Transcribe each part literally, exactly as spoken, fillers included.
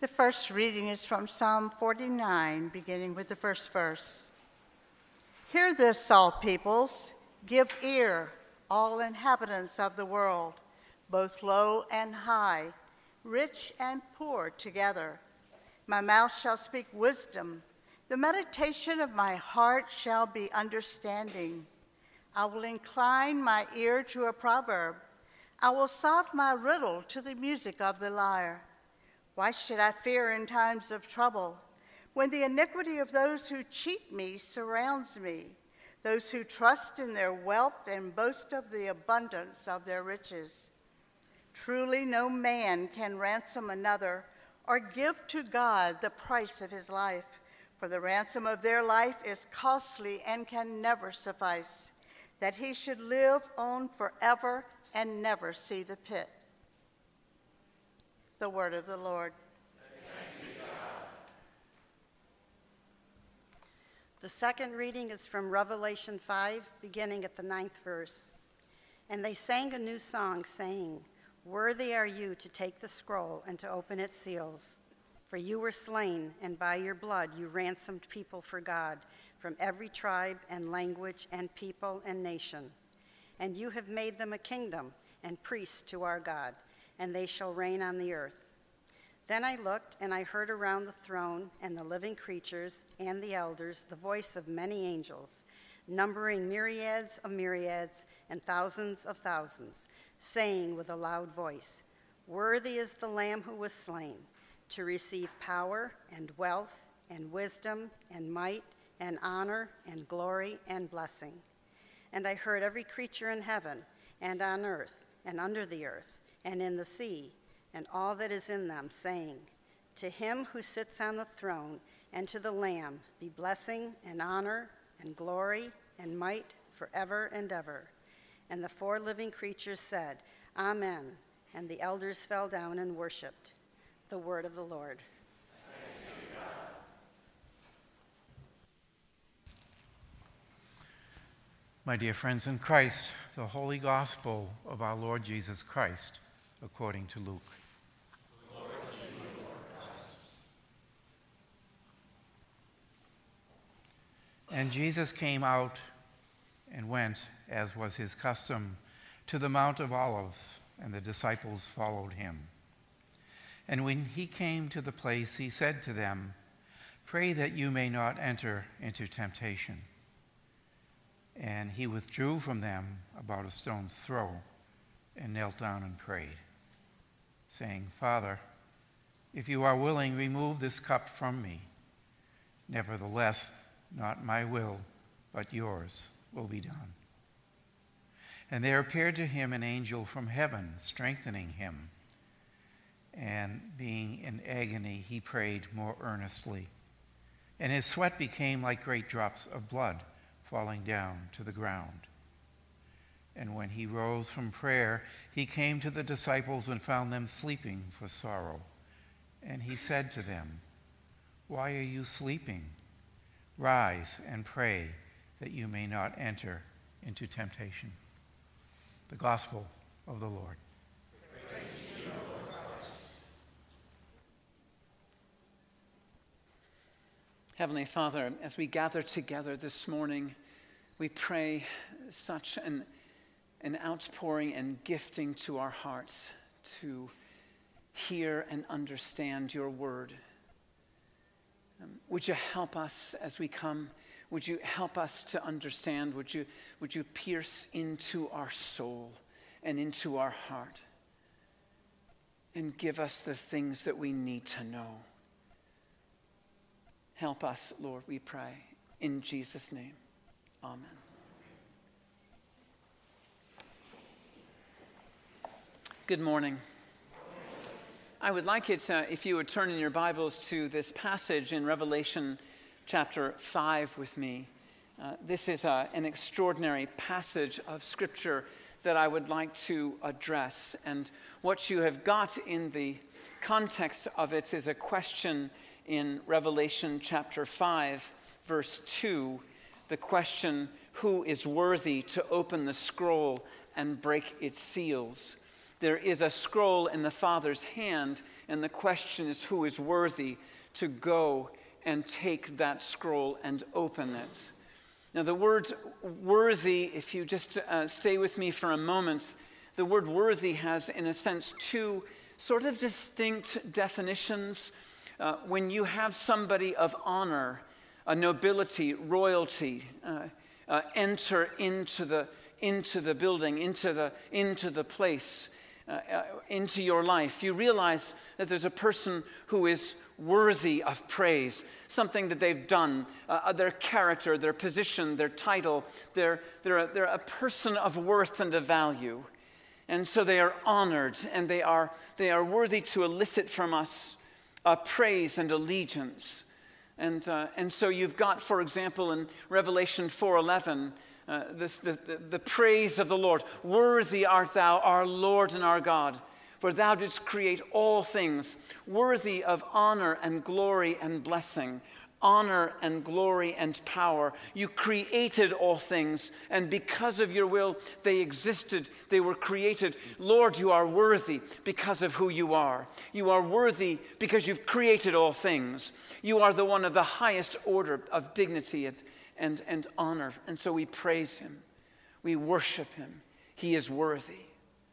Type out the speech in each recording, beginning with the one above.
The first reading is from Psalm forty-nine, beginning with the first verse. Hear this, all peoples, give ear, all inhabitants of the world, both low and high, rich and poor together. My mouth shall speak wisdom. The meditation of my heart shall be understanding. I will incline my ear to a proverb. I will solve my riddle to the music of the lyre. Why should I fear in times of trouble, when the iniquity of those who cheat me surrounds me, those who trust in their wealth and boast of the abundance of their riches? Truly no man can ransom another or give to God the price of his life, for the ransom of their life is costly and can never suffice, that he should live on forever and never see the pit. The word of the Lord. Thanks be to God. The second reading is from Revelation five, beginning at the ninth verse. And they sang a new song, saying, "Worthy are you to take the scroll and to open its seals. For you were slain, and by your blood you ransomed people for God from every tribe and language and people and nation. And you have made them a kingdom and priests to our God, and they shall reign on the earth." Then I looked, and I heard around the throne and the living creatures and the elders the voice of many angels, numbering myriads of myriads and thousands of thousands, saying with a loud voice, "Worthy is the Lamb who was slain, to receive power and wealth and wisdom and might and honor and glory and blessing." And I heard every creature in heaven and on earth and under the earth and in the sea and all that is in them, saying, "To him who sits on the throne and to the Lamb be blessing and honor and glory and might forever and ever." And the four living creatures said, "Amen." And the elders fell down and worshiped. The word of the Lord. Thanks be to God. My dear friends in Christ, the Holy Gospel of our Lord Jesus Christ, according to Luke. Glory to you, Lord Christ. And Jesus came out and went, as was his custom, to the Mount of Olives, and the disciples followed him. And when he came to the place, he said to them, "Pray that you may not enter into temptation." And he withdrew from them about a stone's throw and knelt down and prayed, saying, "Father, if you are willing, remove this cup from me. Nevertheless, not my will, but yours will be done." And there appeared to him an angel from heaven, strengthening him. And being in agony, he prayed more earnestly. And his sweat became like great drops of blood falling down to the ground. And when he rose from prayer, he came to the disciples and found them sleeping for sorrow. And he said to them, "Why are you sleeping? Rise and pray that you may not enter into temptation." The Gospel of the Lord. Praise to you, Lord Christ. Heavenly Father, as we gather together this morning, we pray such an, an outpouring and gifting to our hearts to hear and understand your word. Um, would you help us as we come? Would you help us to understand? Would you, would you pierce into our soul and into our heart and give us the things that we need to know? Help us, Lord, we pray. In Jesus' name, amen. Good morning. I would like it uh, if you would turn in your Bibles to this passage in Revelation chapter five with me. Uh, this is uh, an extraordinary passage of Scripture that I would like to address. And what you have got in the context of it is a question in Revelation chapter five, verse two, the question, "Who is worthy to open the scroll and break its seals?" there is a scroll in the Father's hand, and the question is, who is worthy to go and take that scroll and open it? Now, the word worthy, if you just uh, stay with me for a moment, the word worthy has, in a sense, two sort of distinct definitions. Uh, when you have somebody of honor, a nobility, royalty, uh, uh, enter into the into the building, into the into the place, uh, uh, into your life, you realize that there's a person who is worthy of praise, something that they've done, uh, their character, their position, their title. They're they're a, they're a person of worth and of value, and so they are honored, and they are they are worthy to elicit from us uh, praise and allegiance. And, uh, and so you've got, for example, in Revelation four eleven, uh, this, the, the, the praise of the Lord. Worthy art thou, our Lord and our God, for thou didst create all things, worthy of honor and glory and blessing, honor and glory and power. You created all things, and because of your will, they existed. They were created. Lord, you are worthy because of who you are. You are worthy because you've created all things. You are the one of the highest order of dignity and, and, and honor. And so we praise him. We worship him. He is worthy.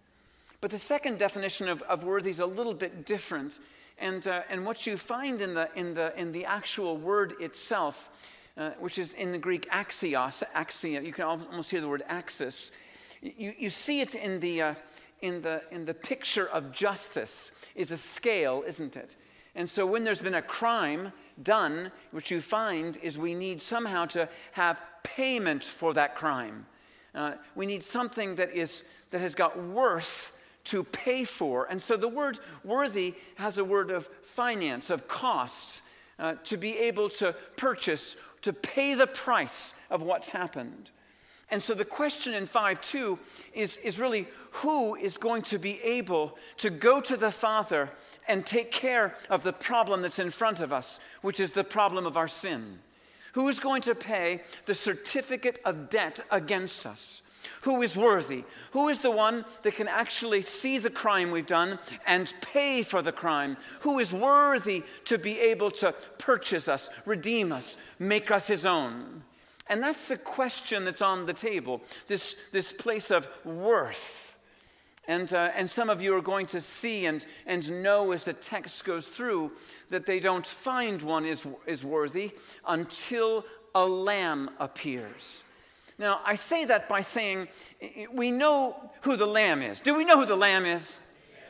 But the second definition of, of worthy is a little bit different. And, uh, and what you find in the, in the, in the actual word itself, uh, which is in the Greek axios, axia, you can almost hear the word axis. You, you see it in the, uh, in, the, in the picture of justice, is a scale, isn't it? And so when there's been a crime done, what you find is we need somehow to have payment for that crime. Uh, we need something that is that has got worth to pay for. And so the word worthy has a word of finance, of cost, uh, to be able to purchase, to pay the price of what's happened. And so the question in five two is, is really who is going to be able to go to the Father and take care of the problem that's in front of us, which is the problem of our sin? Who is going to pay the certificate of debt against us? Who is worthy? Who is the one that can actually see the crime we've done and pay for the crime? Who is worthy to be able to purchase us, redeem us, make us his own? And that's the question that's on the table, this, this place of worth. And, uh, and some of you are going to see and, and know as the text goes through that they don't find one is, is worthy until a lamb appears. Now, I say that by saying we know who the lamb is. Do we know who the lamb is?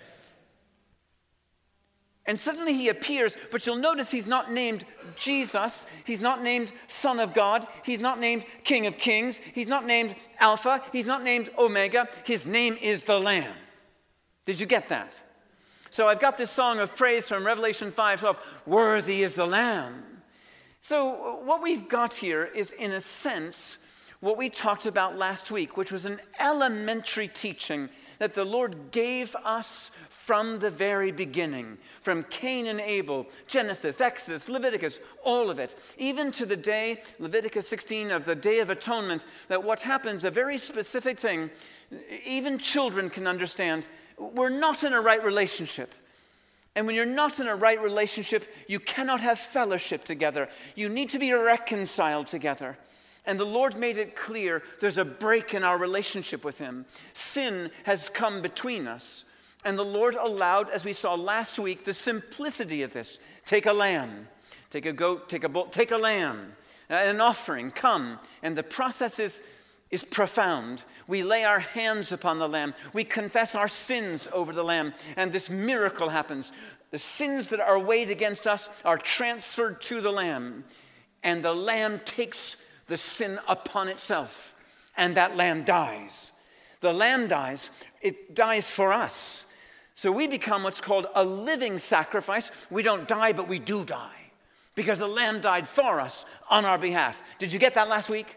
And suddenly he appears, but you'll notice he's not named Jesus. He's not named Son of God. He's not named King of Kings. He's not named Alpha. He's not named Omega. His name is the Lamb. Did you get that? So I've got this song of praise from Revelation five twelve. Worthy is the Lamb. So what we've got here is, in a sense, what we talked about last week, which was an elementary teaching that the Lord gave us from the very beginning, from Cain and Abel, Genesis, Exodus, Leviticus, all of it, even to the day, Leviticus sixteen, of the Day of Atonement, that what happens, a very specific thing, even children can understand, we're not in a right relationship. And when you're not in a right relationship, you cannot have fellowship together. You need to be reconciled together. And the Lord made it clear there's a break in our relationship with him. Sin has come between us. And the Lord allowed, as we saw last week, the simplicity of this. Take a lamb, take a goat, take a bull, take a lamb, an offering, come. And the process is, is profound. We lay our hands upon the lamb. We confess our sins over the lamb. And this miracle happens. The sins that are weighed against us are transferred to the lamb. And the lamb takes the sin upon itself. And that lamb dies. The lamb dies. It dies for us. So we become what's called a living sacrifice. We don't die, but we do die. Because the lamb died for us on our behalf. Did you get that last week?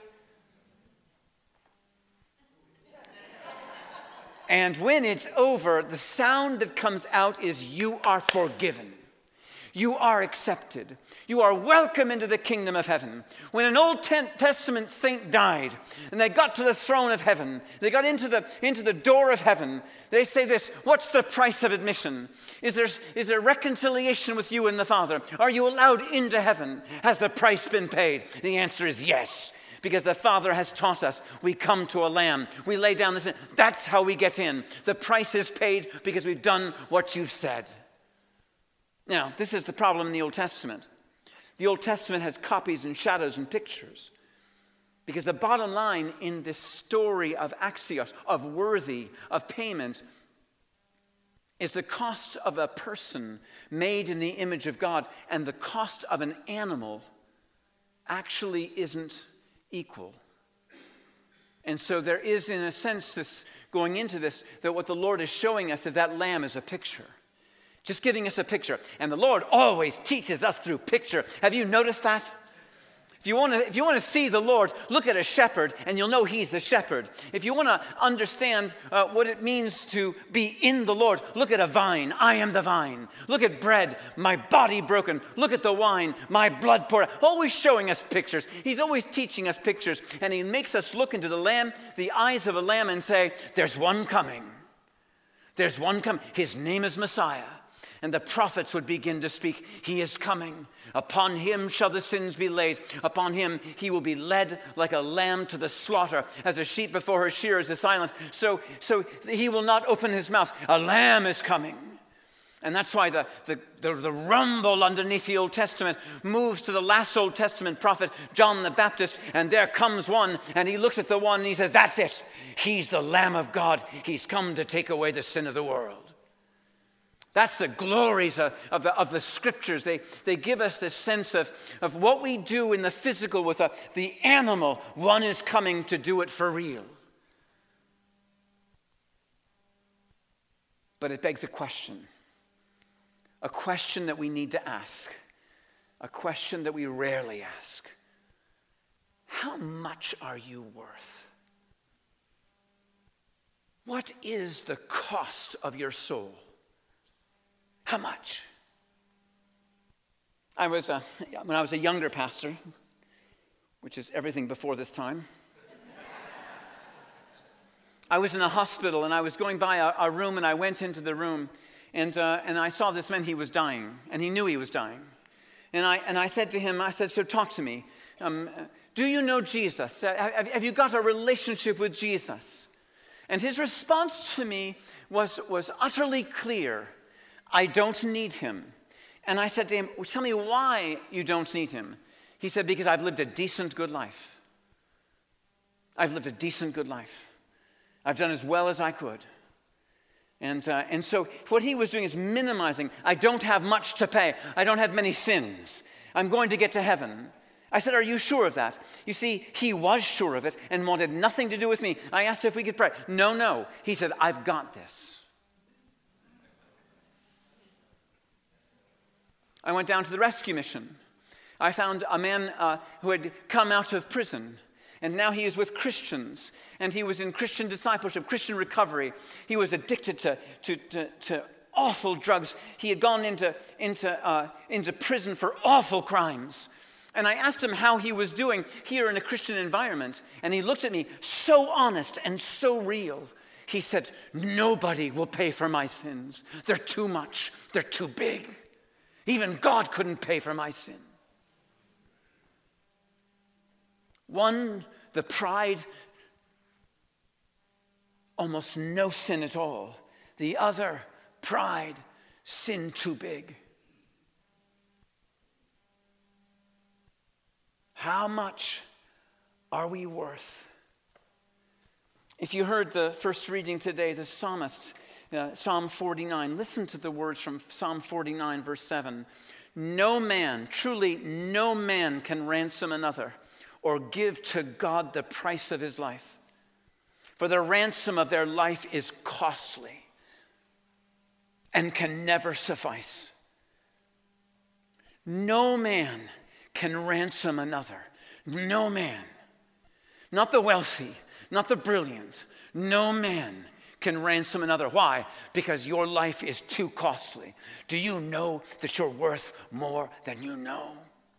And when it's over, the sound that comes out is, you are forgiven. You are accepted. You are welcome into the kingdom of heaven. When an Old Testament saint died and they got to the throne of heaven, they got into the, into the door of heaven, they say this: what's the price of admission? Is there, is there reconciliation with you and the Father? Are you allowed into heaven? Has the price been paid? The answer is yes. Because the Father has taught us, we come to a lamb. We lay down the sin. That's how we get in. The price is paid because we've done what you've said. Now, this is the problem in the Old Testament. The Old Testament has copies and shadows and pictures. Because the bottom line in this story of axios, of worthy, of payment, is the cost of a person made in the image of God and the cost of an animal actually isn't equal. And so there is, in a sense, this going into this, that what the Lord is showing us is that lamb is a picture. Just giving us a picture. And the Lord always teaches us through picture. Have you noticed that? If you want to, if you want to see the Lord, look at a shepherd and you'll know he's the shepherd. If you want to understand uh, what it means to be in the Lord, look at a vine. I am the vine. Look at bread, my body broken. Look at the wine, my blood poured out. Always showing us pictures. He's always teaching us pictures. And he makes us look into the lamb, the eyes of a lamb, and say, there's one coming. There's one coming. His name is Messiah. And the prophets would begin to speak, he is coming. Upon him shall the sins be laid. Upon him he will be led like a lamb to the slaughter, as a sheep before her shearers is silent. So, so he will not open his mouth. A lamb is coming. And that's why the, the, the, the rumble underneath the Old Testament moves to the last Old Testament prophet, John the Baptist, and there comes one, and he looks at the one and he says, that's it. He's the Lamb of God. He's come to take away the sin of the world. That's the glories of, of, the, of the scriptures. They, they give us this sense of, of what we do in the physical with a, the animal. One is coming to do it for real. But it begs a question. A question that we need to ask. A question that we rarely ask. How much are you worth? What is the cost of your soul? How much? I was, uh, when I was a younger pastor, which is everything before this time, I was in a hospital and I was going by a, a room and I went into the room and, uh, and I saw this man, he was dying and he knew he was dying. And I, and I said to him, I said, so talk to me. Um, do you know Jesus? Have, have you got a relationship with Jesus? And his response to me was, was utterly clear. I don't need him. And I said to him, well, tell me why you don't need him. He said, because I've lived a decent, good life. I've lived a decent, good life. I've done as well as I could. And, uh, and so what he was doing is minimizing. I don't have much to pay. I don't have many sins. I'm going to get to heaven. I said, are you sure of that? You see, he was sure of it and wanted nothing to do with me. I asked if we could pray. No, no. He said, I've got this. I went down to the rescue mission. I found a man uh, who had come out of prison, and now he is with Christians, and he was in Christian discipleship, Christian recovery. He was addicted to, to, to, to awful drugs. He had gone into, into, uh, into prison for awful crimes. And I asked him how he was doing here in a Christian environment, and he looked at me so honest and so real. He said, nobody will pay for my sins. They're too much. They're too big. Even God couldn't pay for my sin. One, the pride, almost no sin at all. The other, pride, sin too big. How much are we worth? If you heard the first reading today, the psalmist, Uh, Psalm forty-nine. Listen to the words from Psalm forty-nine, verse seven. No man, truly no man can ransom another or give to God the price of his life. For the ransom of their life is costly and can never suffice. No man can ransom another. No man. Not the wealthy, not the brilliant. No man can ransom another. Why? Because your life is too costly. Do you know that you're worth more than you know?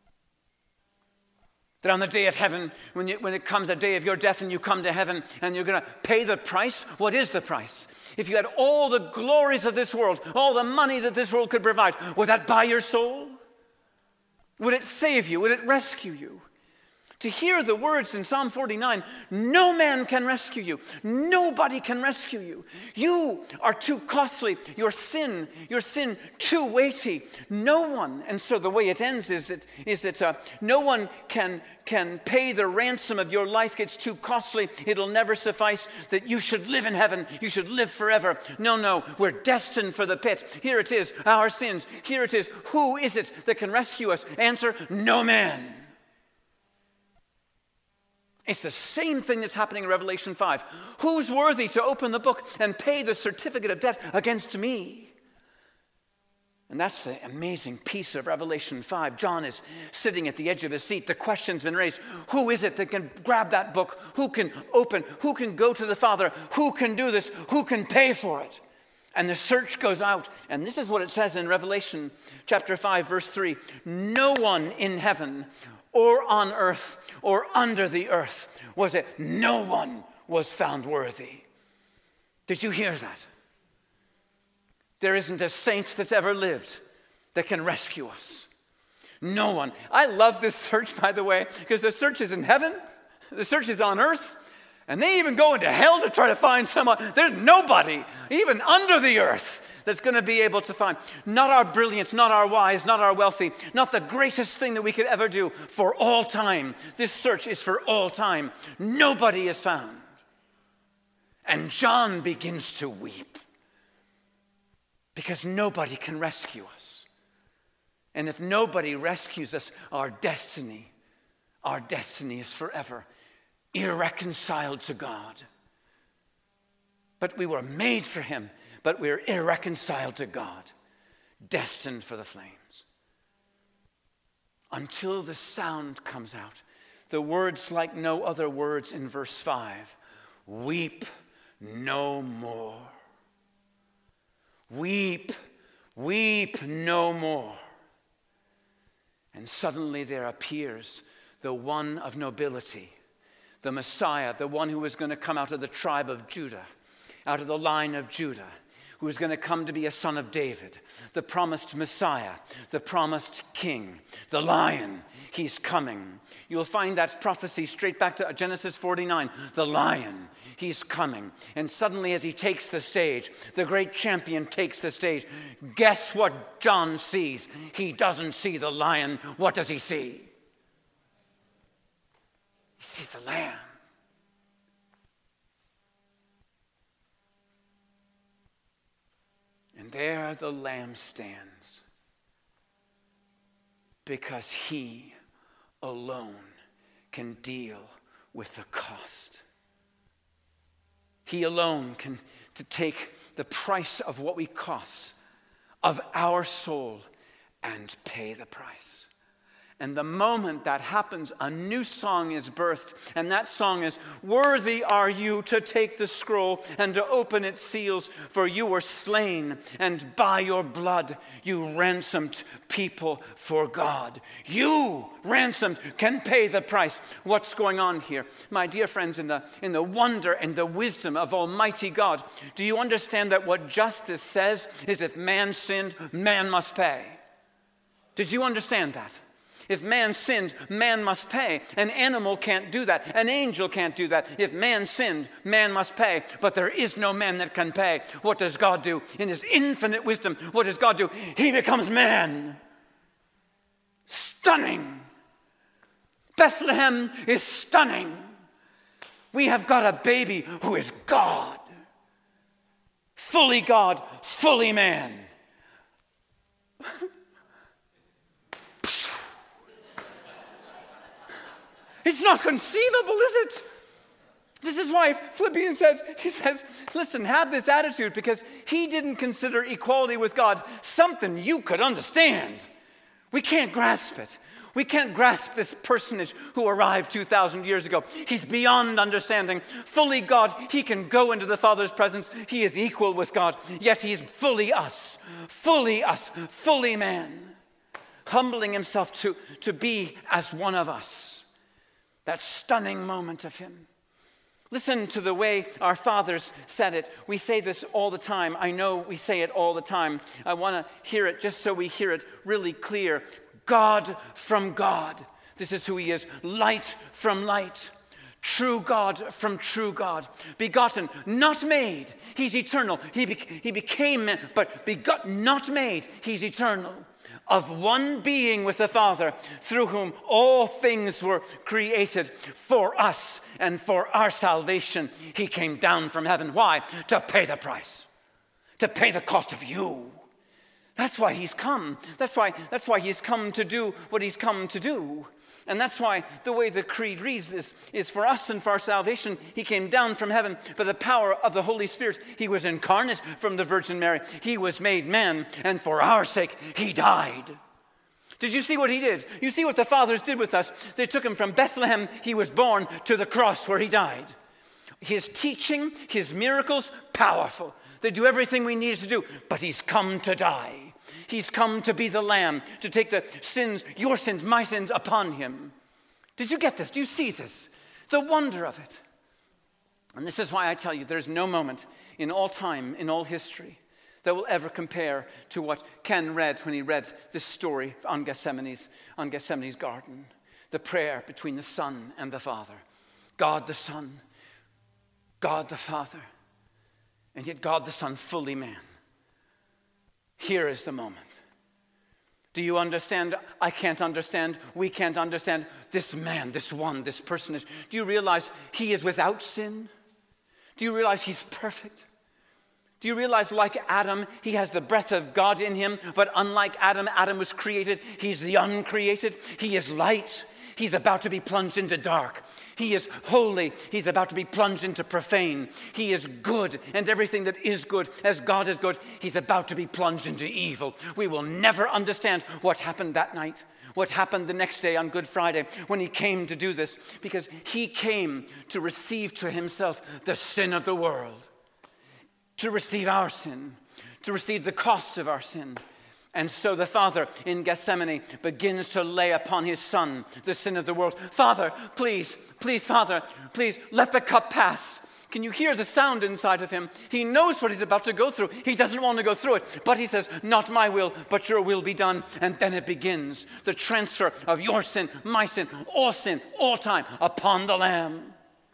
That on the day of heaven, when, you, when it comes the day of your death and you come to heaven and you're going to pay the price, what is the price? If you had all the glories of this world, all the money that this world could provide, would that buy your soul? Would it save you? Would it rescue you? To hear the words in Psalm forty-nine, no man can rescue you. Nobody can rescue you. You are too costly. Your sin, your sin too weighty. No one, and so the way it ends is that, is that uh, no one can, can pay the ransom of your life. It's too costly. It'll never suffice that you should live in heaven. You should live forever. No, no, we're destined for the pit. Here it is, our sins. Here it is. Who is it that can rescue us? Answer, no man. It's the same thing that's happening in Revelation five. Who's worthy to open the book and pay the certificate of debt against me? And that's the amazing piece of Revelation five. John is sitting at the edge of his seat. The question's been raised. Who is it that can grab that book? Who can open? Who can go to the Father? Who can do this? Who can pay for it? And the search goes out. And this is what it says in Revelation chapter five, verse three. No one in heaven or on earth, or under the earth, was it? No one was found worthy. Did you hear that? There isn't a saint that's ever lived that can rescue us. No one. I love this search, by the way, because the search is in heaven, the search is on earth, and they even go into hell to try to find someone. There's nobody, even under the earth, that's going to be able to find. Not our brilliance, not our wise, not our wealthy, not the greatest thing that we could ever do for all time. This search is for all time. Nobody is found. And John begins to weep because nobody can rescue us. And if nobody rescues us, our destiny, our destiny is forever irreconciled to God. But we were made for him. But we're irreconciled to God, destined for the flames. Until the sound comes out, the words like no other words in verse five, weep no more. Weep, weep no more. And suddenly there appears the one of nobility, the Messiah, the one who was going to come out of the tribe of Judah, out of the line of Judah, who is going to come to be a son of David, the promised Messiah, the promised King, the Lion. He's coming. You'll find that prophecy straight back to Genesis forty-nine. The Lion, he's coming. And suddenly as he takes the stage, the great champion takes the stage. Guess what John sees? He doesn't see the lion. What does he see? He sees the Lamb. And there the Lamb stands because he alone can deal with the cost. He alone can to take the price of what we cost, of our soul, and pay the price. And the moment that happens, a new song is birthed. And that song is, worthy are you to take the scroll and to open its seals, for you were slain, and by your blood you ransomed people for God. You, ransomed, can pay the price. What's going on here? My dear friends, in the, in the wonder and the wisdom of Almighty God, do you understand that what justice says is if man sinned, man must pay? Did you understand that? If man sinned, man must pay. An animal can't do that. An angel can't do that. If man sinned, man must pay. But there is no man that can pay. What does God do? In his infinite wisdom, what does God do? He becomes man. Stunning. Bethlehem is stunning. We have got a baby who is God. Fully God, fully man. It's not conceivable, is it? This is why Philippians says, he says, listen, have this attitude, because he didn't consider equality with God something you could understand. We can't grasp it. We can't grasp this personage who arrived two thousand years ago. He's beyond understanding. Fully God, he can go into the Father's presence. He is equal with God, yet he's fully us, fully us, fully man, humbling himself to, to be as one of us. That stunning moment of him. Listen to the way our fathers said it. We say this all the time. I know we say it all the time. I want to hear it just so we hear it really clear. God from God. This is who he is. Light from light. True God from true God. Begotten, not made. He's eternal. He, be- he became, but begotten, not made. He's eternal. Of one being with the Father, through whom all things were created for us and for our salvation. He came down from heaven. Why? To pay the price. To pay the cost of you. That's why he's come. That's why, that's why he's come to do what he's come to do. And that's why the way the creed reads this is for us and for our salvation. He came down from heaven by the power of the Holy Spirit. He was incarnate from the Virgin Mary. He was made man, and for our sake, he died. Did you see what he did? You see what the fathers did with us? They took him from Bethlehem, he was born, to the cross where he died. His teaching, his miracles, powerful. They do everything we need to do, but he's come to die. He's come to be the Lamb, to take the sins, your sins, my sins, upon him. Did you get this? Do you see this? The wonder of it. And this is why I tell you, there's no moment in all time, in all history, that will ever compare to what Ken read when he read this story on Gethsemane's, on Gethsemane's garden. The prayer between the Son and the Father. God the Son, God the Father, and yet God the Son, fully man. Here is the moment. Do you understand? I can't understand. We can't understand. This man, this one, this personage. Do you realize he is without sin? Do you realize he's perfect? Do you realize, like Adam, he has the breath of God in him, but unlike Adam, Adam was created. He's the uncreated. He is light. He's about to be plunged into dark. He is holy. He's about to be plunged into profane. He is good, and everything that is good, as God is good, he's about to be plunged into evil. We will never understand what happened that night, what happened the next day on Good Friday when he came to do this, because he came to receive to himself the sin of the world, to receive our sin, to receive the cost of our sin. And so the Father in Gethsemane begins to lay upon his Son the sin of the world. Father, please, please, Father, please let the cup pass. Can you hear the sound inside of him? He knows what he's about to go through. He doesn't want to go through it, but he says, not my will, but your will be done. And then it begins, the transfer of your sin, my sin, all sin, all time upon the Lamb.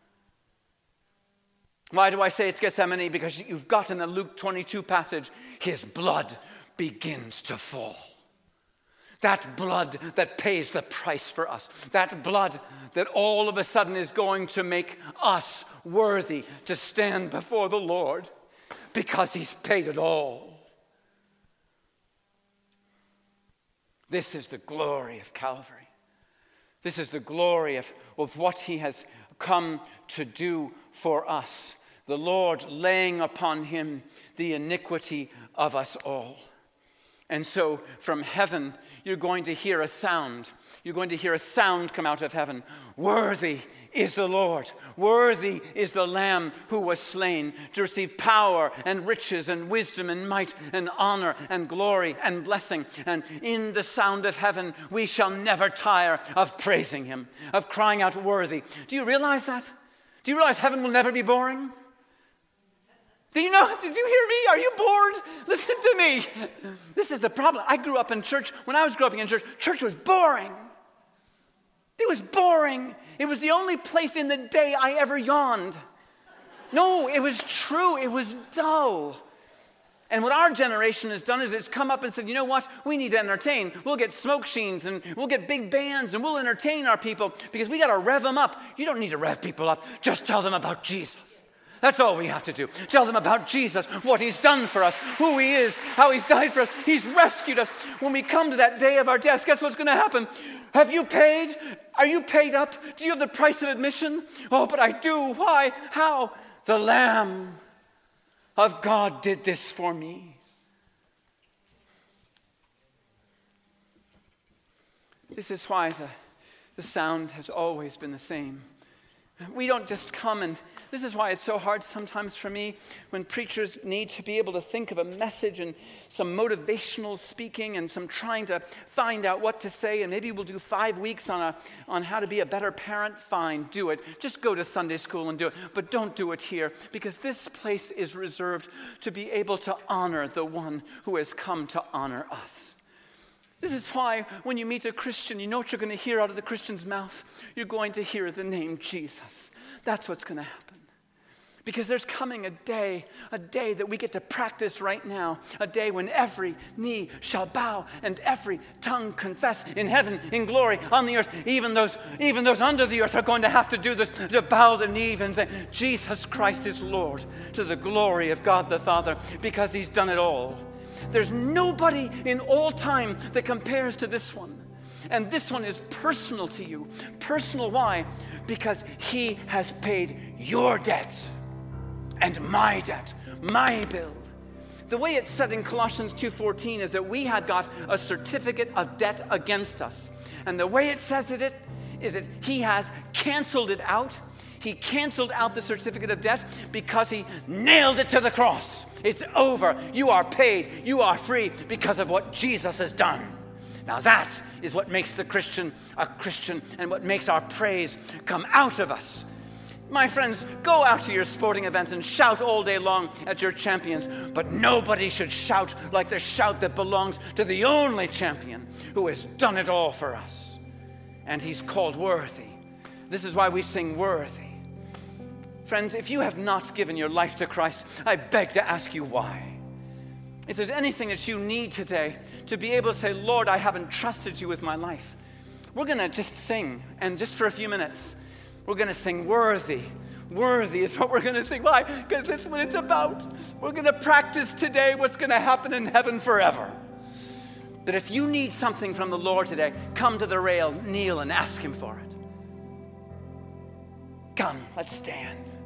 Why do I say it's Gethsemane? Because you've got in the Luke twenty-two passage, his blood begins to fall. That blood that pays the price for us. That blood that all of a sudden is going to make us worthy to stand before the Lord because he's paid it all. This is the glory of Calvary. This is the glory of, of what he has come to do for us. The Lord laying upon him the iniquity of us all. And so from heaven, you're going to hear a sound. You're going to hear a sound come out of heaven. Worthy is the Lord. Worthy is the Lamb who was slain to receive power and riches and wisdom and might and honor and glory and blessing. And in the sound of heaven, we shall never tire of praising him, of crying out worthy. Do you realize that? Do you realize heaven will never be boring? Do you know, did you hear me? Are you bored? Listen to me. This is the problem. I grew up in church. When I was growing up in church, church was boring. It was boring. It was the only place in the day I ever yawned. No, it was true. It was dull. And what our generation has done is it's come up and said, you know what? We need to entertain. We'll get smoke sheens and we'll get big bands and we'll entertain our people because we got to rev them up. You don't need to rev people up. Just tell them about Jesus. That's all we have to do. Tell them about Jesus, what he's done for us, who he is, how he's died for us. He's rescued us. When we come to that day of our death, guess what's going to happen? Have you paid? Are you paid up? Do you have the price of admission? Oh, but I do. Why? How? The Lamb of God did this for me. This is why the, the sound has always been the same. We don't just come and, this is why it's so hard sometimes for me when preachers need to be able to think of a message and some motivational speaking and some trying to find out what to say, and maybe we'll do five weeks on a on how to be a better parent. Fine, do it. Just go to Sunday school and do it. But don't do it here, because this place is reserved to be able to honor the one who has come to honor us. This is why when you meet a Christian, you know what you're going to hear out of the Christian's mouth? You're going to hear the name Jesus. That's what's going to happen. Because there's coming a day, a day that we get to practice right now, a day when every knee shall bow and every tongue confess in heaven, in glory, on the earth. Even those, even those under the earth are going to have to do this, to bow the knee and say, Jesus Christ is Lord, to the glory of God the Father, because he's done it all. There's nobody in all time that compares to this one. And this one is personal to you. Personal, why? Because he has paid your debt and my debt, my bill. The way it's said in Colossians two fourteen is that we have got a certificate of debt against us. And the way it says it is that he has canceled it out. He canceled out the certificate of debt because he nailed it to the cross. It's over. You are paid. You are free because of what Jesus has done. Now that is what makes the Christian a Christian and what makes our praise come out of us. My friends, go out to your sporting events and shout all day long at your champions, but nobody should shout like the shout that belongs to the only champion who has done it all for us. And he's called worthy. This is why we sing worthy. Friends, if you have not given your life to Christ, I beg to ask you why. If there's anything that you need today to be able to say, Lord, I haven't trusted you with my life, we're going to just sing. And just for a few minutes, we're going to sing worthy. Worthy is what we're going to sing. Why? Because that's what it's about. We're going to practice today what's going to happen in heaven forever. That if you need something from the Lord today, come to the rail, kneel, and ask him for it. Come, let's stand.